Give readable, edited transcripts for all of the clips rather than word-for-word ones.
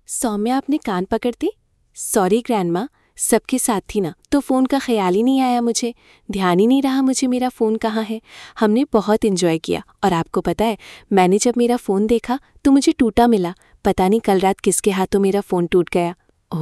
सौम्या अपने कान पकड़ती। Sorry grandma, सबके साथ थी ना तो फ़ोन का ख्याल ही नहीं आया मुझे, ध्यान ही नहीं रहा मुझे मेरा फ़ोन कहाँ है। हमने बहुत इन्जॉय किया और आपको पता है मैंने जब मेरा फ़ोन देखा तो मुझे टूटा मिला। पता नहीं कल रात किसके हाथों मेरा फ़ोन टूट गया।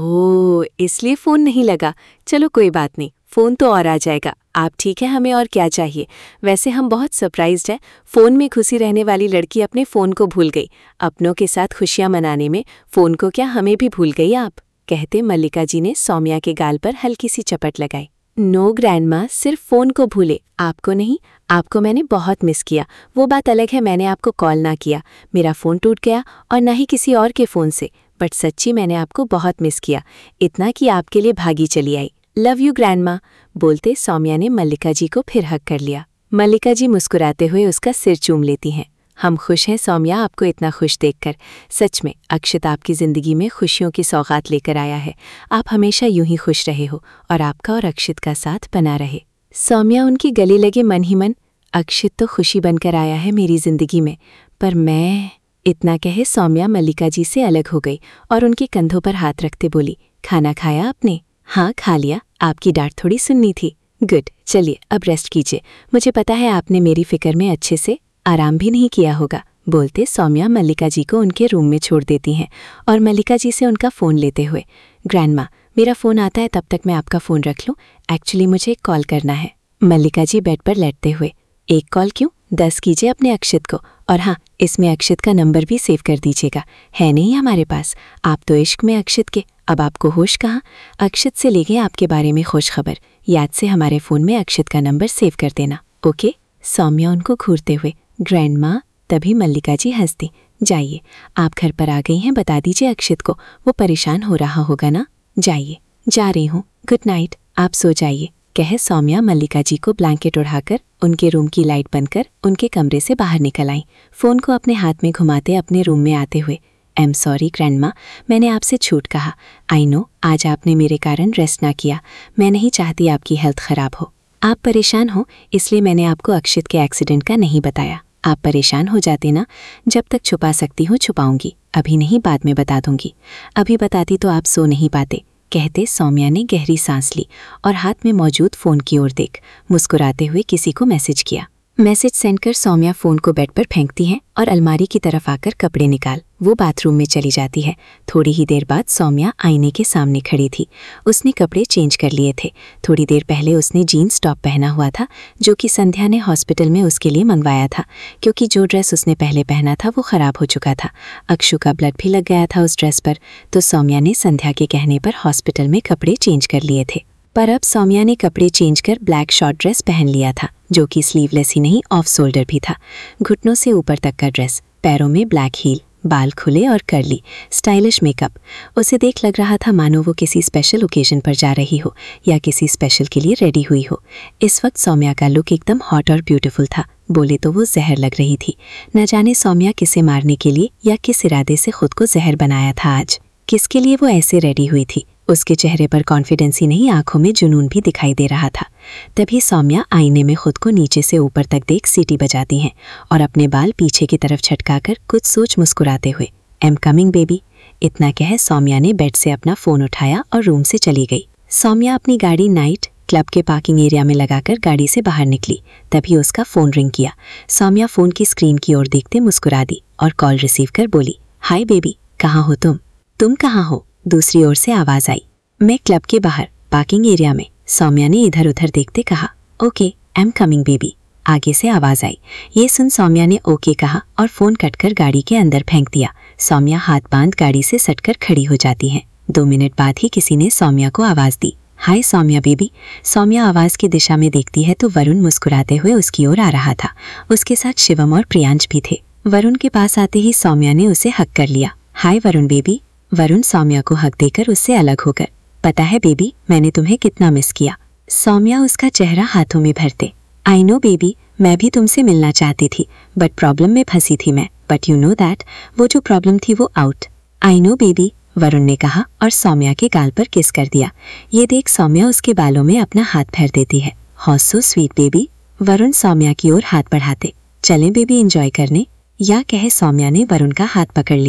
ओह, इसलिए फ़ोन नहीं लगा। चलो कोई बात नहीं, फ़ोन तो और आ जाएगा। आप ठीक है, हमें और क्या चाहिए। वैसे हम बहुत सरप्राइज्ड हैं। फ़ोन में घुसी रहने वाली लड़की अपने फ़ोन को भूल गई। अपनों के साथ खुशियाँ मनाने में फ़ोन को क्या हमें भी भूल गई आप, कहते मल्लिका जी ने सौम्या के गाल पर हल्की सी चपट लगाई। नो ग्रैंडमा, सिर्फ फ़ोन को भूले, आपको नहीं। आपको मैंने बहुत मिस किया। वो बात अलग है मैंने आपको कॉल ना किया, मेरा फ़ोन टूट गया और ना ही किसी और के फ़ोन से, बट सच्ची मैंने आपको बहुत मिस किया, इतना कि आपके लिए भागी चली आई। लव यू ग्रैंडमा, बोलते सौम्या ने मल्लिका जी को फिर हक कर लिया। मल्लिका जी मुस्कुराते हुए उसका सिर चूम लेती हैं। हम खुश हैं सौम्या, आपको इतना खुश देखकर। सच में अक्षत आपकी ज़िंदगी में खुशियों की सौगात लेकर आया है। आप हमेशा यूं ही खुश रहे हो और आपका और अक्षत का साथ बना रहे। सौम्या उनकी गले लगे मन ही मन, अक्षत तो खुशी बनकर आया है मेरी ज़िंदगी में, पर मैं। इतना कहे सौम्या मल्लिका जी से अलग हो गई और उनके कंधों पर हाथ रखते बोली, खाना खाया आपने? हाँ खा लिया, आपकी डांट थोड़ी सुननी थी। गुड, चलिए अब रेस्ट कीजिए। मुझे पता है आपने मेरी फिक्र में अच्छे से आराम भी नहीं किया होगा, बोलते सौम्या मल्लिका जी को उनके रूम में छोड़ देती हैं और मल्लिका जी से उनका फ़ोन लेते हुए, ग्रैंडमा मेरा फ़ोन आता है तब तक मैं आपका फ़ोन रख लूँ, एक्चुअली मुझे एक कॉल करना है। मल्लिका जी बेड पर लेटते हुए, एक कॉल क्यों, 10 कीजिए अपने अक्षत को, और हाँ इसमें अक्षत का नंबर भी सेव कर दीजिएगा, है नहीं हमारे पास। आप तो इश्क में अक्षत के, अब आपको होश कहाँ। अक्षत से ले गए आपके बारे में खुश खबर, याद से हमारे फ़ोन में अक्षत का नंबर सेव कर देना, ओके। सौम्या उनको घूरते हुए, ग्रैंडमा। तभी मल्लिका जी हंसती, जाइए आप घर पर आ गई हैं, बता दीजिए अक्षत को, वो परेशान हो रहा होगा ना। जाइए, जा रही हूँ, गुड नाइट, आप सो जाइए, कह सौम्या मल्लिका जी को ब्लैंकेट उड़ाकर उनके रूम की लाइट बंद कर उनके कमरे से बाहर निकल आई, फ़ोन को अपने हाथ में घुमाते अपने रूम में आते हुए। आई एम सॉरी ग्रैंडमा, मैंने आपसे छूट कहा। आई नो आज आपने मेरे कारण रेस्ट ना किया, मैं नहीं चाहती आपकी हेल्थ ख़राब हो, आप परेशान हो, इसलिए मैंने आपको अक्षत के एक्सीडेंट का नहीं बताया। आप परेशान हो जाते ना, जब तक छुपा सकती हूँ छुपाऊंगी, अभी नहीं बाद में बता दूंगी, अभी बताती तो आप सो नहीं पाते, कहते सौम्या ने गहरी सांस ली और हाथ में मौजूद फ़ोन की ओर देख मुस्कुराते हुए किसी को मैसेज किया। मैसेज सेंड कर सौम्या फ़ोन को बेड पर फेंकती हैं और अलमारी की तरफ आकर कपड़े निकाल वो बाथरूम में चली जाती है। थोड़ी ही देर बाद सौम्या आईने के सामने खड़ी थी। उसने कपड़े चेंज कर लिए थे। थोड़ी देर पहले उसने जीन्स टॉप पहना हुआ था जो कि संध्या ने हॉस्पिटल में उसके लिए मंगवाया था, क्योंकि जो ड्रेस उसने पहले पहना था वो ख़राब हो चुका था। अक्षु का ब्लड भी लग गया था उस ड्रेस पर, तो सौम्या ने संध्या के कहने पर हॉस्पिटल में कपड़े चेंज कर लिए थे। पर अब सौम्या ने कपड़े चेंज कर ब्लैक शॉर्ट ड्रेस पहन लिया था, जो कि स्लीवलेस ही नहीं ऑफ शोल्डर भी था। घुटनों से ऊपर तक का ड्रेस, पैरों में ब्लैक हील, बाल खुले और कर्ली, स्टाइलिश मेकअप। उसे देख लग रहा था मानो वो किसी स्पेशल ओकेजन पर जा रही हो या किसी स्पेशल के लिए रेडी हुई हो। इस वक्त सौम्या का लुक एकदम हॉट और ब्यूटीफुल था, बोले तो वो जहर लग रही थी। न जाने सौम्या किसे मारने के लिए या किस इरादे से खुद को जहर बनाया था आज, किसके लिए वो ऐसे रेडी हुई थी। उसके चेहरे पर कॉन्फिडेंस ही नहीं, आंखों में जुनून भी दिखाई दे रहा था। तभी सौम्या आईने में खुद को नीचे से ऊपर तक देख सीटी बजाती हैं और अपने बाल पीछे की तरफ छटकाकर कुछ सोच मुस्कुराते हुए, आई एम कमिंग बेबी, इतना कह सौम्या ने बेड से अपना फ़ोन उठाया और रूम से चली गई। सौम्या अपनी गाड़ी नाइट क्लब के पार्किंग एरिया में लगाकर गाड़ी से बाहर निकली। तभी उसका फ़ोन रिंग किया। सौम्या फ़ोन की स्क्रीन की ओर देखते मुस्कुरा दी और कॉल रिसीव कर बोली, हाय बेबी, कहाँ हो तुम कहाँ हो? दूसरी ओर से आवाज़ आई, मैं क्लब के बाहर पार्किंग एरिया में। सौम्या ने इधर उधर देखते कहा, okay I am coming baby. आगे से आवाज़ आई। ये सुन सौम्या ने ओके कहा और फ़ोन कटकर गाड़ी के अंदर फेंक दिया। सौम्या हाथ बांध गाड़ी से सटकर खड़ी हो जाती हैं। 2 मिनट बाद ही किसी ने सौम्या को आवाज़ दी, हाय सौम्या बेबी। सौम्या आवाज़ की दिशा में देखती है तो वरुण मुस्कुराते हुए उसकी ओर आ रहा था। उसके साथ शिवम और प्रियांश भी थे। वरुण के पास आते ही सौम्या ने उसे हक कर लिया, हाय वरुण बेबी। वरुण सौम्या को हक देकर उससे अलग होकर, पता है बेबी मैंने तुम्हें कितना मिस किया। सौम्या उसका चेहरा हाथों में भरते, आई नो बेबी, मैं भी तुमसे मिलना चाहती थी बट प्रॉब्लम में फंसी थी मैं, बट यू नो दैट, वो जो प्रॉब्लम थी वो out. I know baby, Varun ने कहा और सौम्या के गाल पर किस कर दिया। ये देख सौम्या उसके बालों में अपना हाथ फेर देती है। How so sweet baby. Varun Saumya की ओर हाथ बढ़ाते, चलें बेबी एंजॉय करने, या कहे सौम्या ने वरुण का हाथ पकड़ लिया।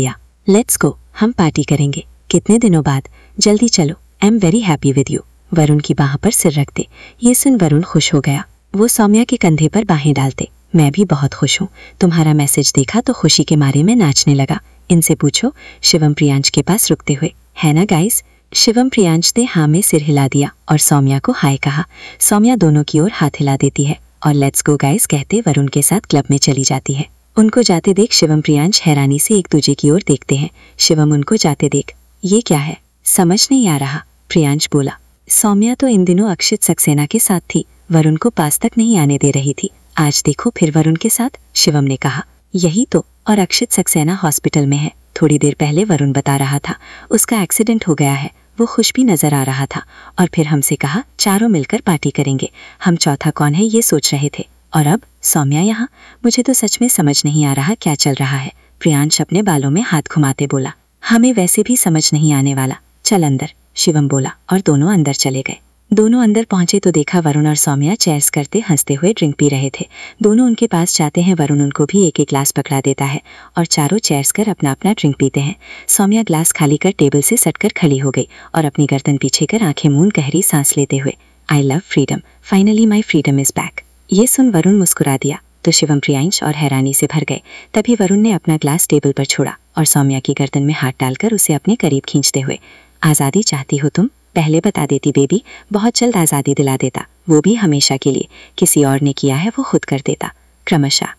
लेट्स गो, हम पार्टी करेंगे। कितने दिनों बाद, जल्दी चलो, I am very happy with you. Varun की बाह पर सिर रखते। ये सुन वरुण खुश हो गया। वो सौम्या के कंधे पर बाहें डालते। मैं भी बहुत खुश हूँ, तुम्हारा मैसेज देखा तो खुशी के मारे में नाचने लगा। इनसे पूछो, शिवम प्रियांश के पास रुकते हुए। है ना गाइस? शिवम प्रियांश ने हाँ में सिर हिला दिया और सौम्या को हाय कहा। सौम्या दोनों की ओर हाथ हिला देती है और लेट्स गो गाइस कहते वरुण के साथ क्लब में चली जाती है। उनको जाते देख शिवम प्रियांश हैरानी से एक दूजे की ओर देखते हैं। शिवम उनको जाते देख, ये क्या है, समझ नहीं आ रहा, प्रियांश बोला। सौम्या तो इन दिनों अक्षित सक्सेना के साथ थी, वरुण को पास तक नहीं आने दे रही थी। आज देखो फिर वरुण के साथ, शिवम ने कहा। यही तो, और अक्षित सक्सेना हॉस्पिटल में है। थोड़ी देर पहले वरुण बता रहा था उसका एक्सीडेंट हो गया है। वो खुश भी नजर आ रहा था और फिर हमसे कहा चारों मिलकर पार्टी करेंगे। हम चौथा कौन है ये सोच रहे थे, और अब सौम्या यहाँ। मुझे तो सच में समझ नहीं आ रहा क्या चल रहा है, प्रियांश अपने बालों में हाथ घुमाते बोला। हमें वैसे भी समझ नहीं आने वाला, चल अंदर, शिवम बोला और दोनों अंदर चले गए। दोनों अंदर पहुंचे तो देखा वरुण और सौम्या चेयर्स करते हंसते हुए ड्रिंक पी रहे थे। दोनों उनके पास जाते हैं। वरुण उनको भी एक एक ग्लास पकड़ा देता है और चारों चेयर्स कर अपना अपना ड्रिंक पीते हैं। सौम्या ग्लास खाली कर टेबल से सटकर खड़ी हो गई और अपनी गर्दन पीछे कर आंखें मूंद गहरी सांस लेते हुए, I love freedom, finally my freedom is back. ये सुन वरुण मुस्कुरा दिया तो शिवम प्रियांश और हैरानी से भर गए। तभी वरुण ने अपना ग्लास टेबल पर छोड़ा और सौम्या की गर्दन में हाथ डालकर उसे अपने करीब खींचते हुए, आज़ादी चाहती हो तुम? पहले बता देती बेबी, बहुत जल्द आज़ादी दिला देता, वो भी हमेशा के लिए। किसी और ने किया है वो खुद कर देता। क्रमशः